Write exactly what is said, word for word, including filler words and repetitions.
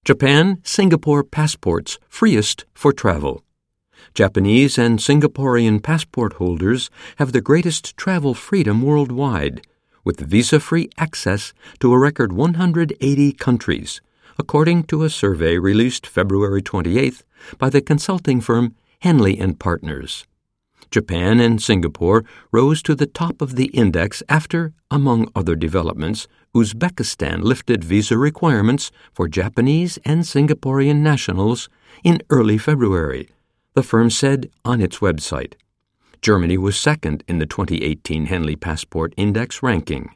Japan, Singapore passports freest for travel. Japanese and Singaporean passport holders have the greatest travel freedom worldwide, with visa-free access to a record one hundred eighty countries, according to a survey released February twenty-eighth by the consulting firm Henley and Partners. Japan and Singapore rose to the top of the index after, among other developments, Uzbekistan lifted visa requirements for Japanese and Singaporean nationals in early February, the firm said on its website. Germany was second in the twenty eighteen Henley Passport Index ranking.